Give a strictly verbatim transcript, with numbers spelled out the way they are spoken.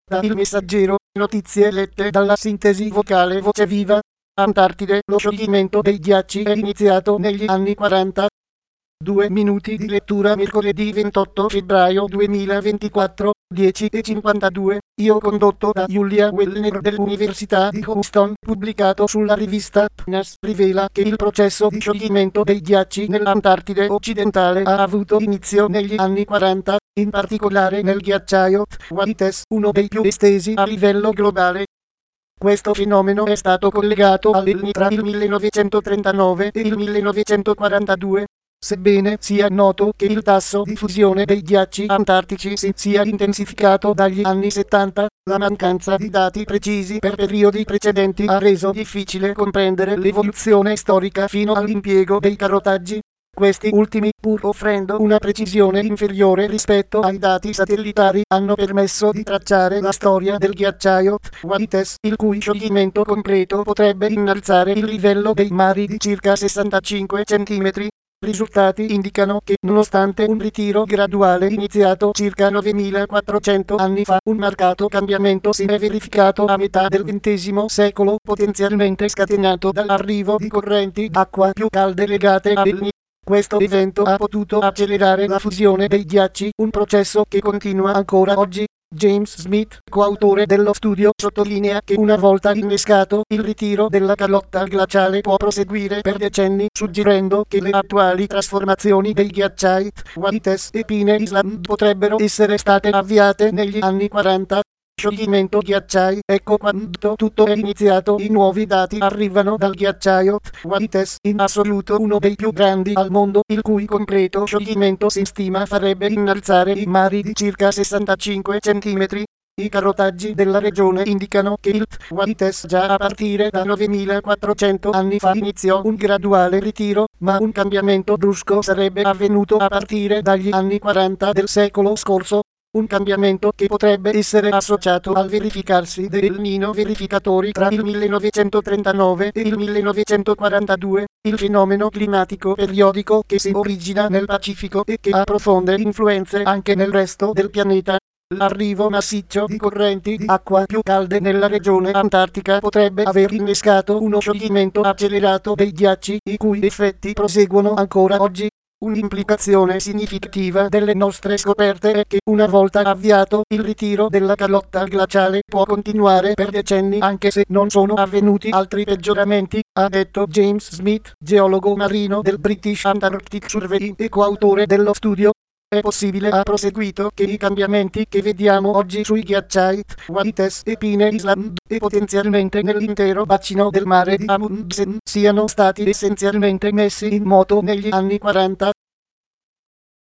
Da Il Messaggero, notizie lette dalla sintesi vocale Voce Viva. Antartide, lo scioglimento dei ghiacci è iniziato negli anni quaranta. Due minuti di lettura mercoledì ventotto febbraio duemilaventiquattro, dieci e cinquantadue, io condotto da Julia Wellner dell'Università di Houston, pubblicato sulla rivista P N A S, rivela che il processo di scioglimento dei ghiacci nell'Antartide occidentale ha avuto inizio negli anni quaranta, in particolare nel ghiacciaio Thwaites, uno dei più estesi a livello globale. Questo fenomeno è stato collegato all'E L N I tra il millenovecentotrentanove e il millenovecentoquarantadue. Sebbene sia noto che il tasso di fusione dei ghiacci antartici si sia intensificato dagli anni settanta, la mancanza di dati precisi per periodi precedenti ha reso difficile comprendere l'evoluzione storica fino all'impiego dei carotaggi. Questi ultimi, pur offrendo una precisione inferiore rispetto ai dati satellitari, hanno permesso di tracciare la storia del ghiacciaio Thwaites, il cui scioglimento completo potrebbe innalzare il livello dei mari di circa sessantacinque centimetri. Risultati indicano che, nonostante un ritiro graduale iniziato circa novemilaquattrocento anni fa, un marcato cambiamento si è verificato a metà del ventesimo secolo, potenzialmente scatenato dall'arrivo di correnti d'acqua più calde legate a E L N I. Questo evento ha potuto accelerare la fusione dei ghiacci, un processo che continua ancora oggi. James Smith, coautore dello studio, sottolinea che una volta innescato, il ritiro della calotta glaciale può proseguire per decenni, suggerendo che le attuali trasformazioni dei ghiacciai Thwaites e Pine Island potrebbero essere state avviate negli anni quaranta. Scioglimento ghiacciai, ecco quando tutto è iniziato. I nuovi dati arrivano dal ghiacciaio Thwaites, in assoluto uno dei più grandi al mondo, il cui completo scioglimento si stima farebbe innalzare i mari di circa sessantacinque centimetri. I carotaggi della regione indicano che il Thwaites già a partire da novemilaquattrocento anni fa iniziò un graduale ritiro, ma un cambiamento brusco sarebbe avvenuto a partire dagli anni quaranta del secolo scorso. Un cambiamento che potrebbe essere associato al verificarsi del Nino verificatori tra il millenovecentotrentanove e il millenovecentoquarantadue, il fenomeno climatico periodico che si origina nel Pacifico e che ha profonde influenze anche nel resto del pianeta. L'arrivo massiccio di correnti di acqua più calde nella regione antartica potrebbe aver innescato uno scioglimento accelerato dei ghiacci, i cui effetti proseguono ancora oggi. Un'implicazione significativa delle nostre scoperte è che, una volta avviato, il ritiro della calotta glaciale può continuare per decenni anche se non sono avvenuti altri peggioramenti, ha detto James Smith, geologo marino del British Antarctic Survey e coautore dello studio. È possibile, ha proseguito, che i cambiamenti che vediamo oggi sui ghiacciai Thwaites e Pine Island e potenzialmente nell'intero bacino del mare di Amundsen siano stati essenzialmente messi in moto negli anni quaranta.